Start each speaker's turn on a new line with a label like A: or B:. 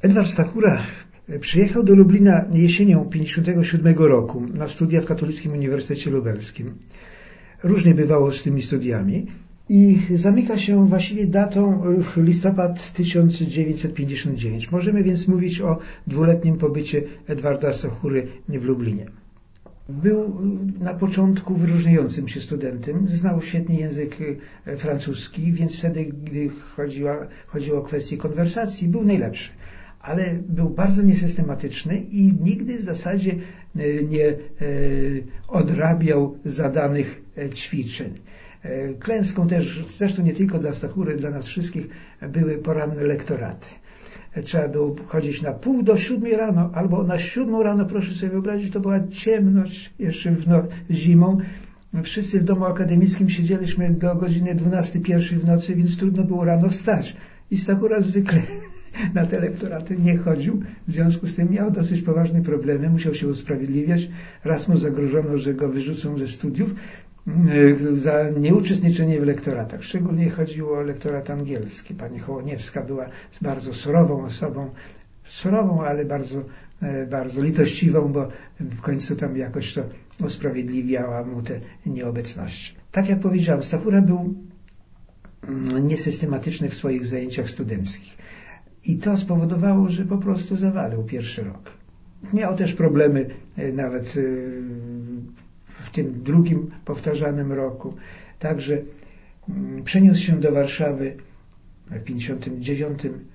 A: Edward Stachura przyjechał do Lublina jesienią 1957 roku na studia w Katolickim Uniwersytecie Lubelskim. Różnie bywało z tymi studiami i zamyka się właściwie datą listopad 1959. Możemy więc mówić o dwuletnim pobycie Edwarda Stachury w Lublinie. Był na początku wyróżniającym się studentem, znał świetnie język francuski, więc wtedy, gdy chodziło o kwestię konwersacji, był najlepszy. Ale był bardzo niesystematyczny i nigdy w zasadzie nie odrabiał zadanych ćwiczeń. Klęską też, zresztą nie tylko dla Stachury, dla nas wszystkich, były poranne lektoraty. Trzeba było chodzić na 6:30 rano, albo na 7 rano, proszę sobie wyobrazić, to była ciemność jeszcze zimą. Wszyscy w domu akademickim siedzieliśmy do godziny 12:01 w nocy, więc trudno było rano wstać. I Stachura zwykle na te lektoraty nie chodził, w związku z tym miał dosyć poważne problemy, musiał się usprawiedliwiać. Raz mu zagrożono, że go wyrzucą ze studiów za nieuczestniczenie w lektoratach. Szczególnie chodziło o lektorat angielski. Pani Hołoniewska była bardzo surową osobą, ale bardzo litościwą, bo w końcu tam jakoś to usprawiedliwiała mu te nieobecności. Tak jak powiedziałem, Stachura był niesystematyczny w swoich zajęciach studenckich. I to spowodowało, że po prostu zawalił pierwszy rok. Miał też problemy nawet w tym drugim powtarzanym roku. Także przeniósł się do Warszawy w 1959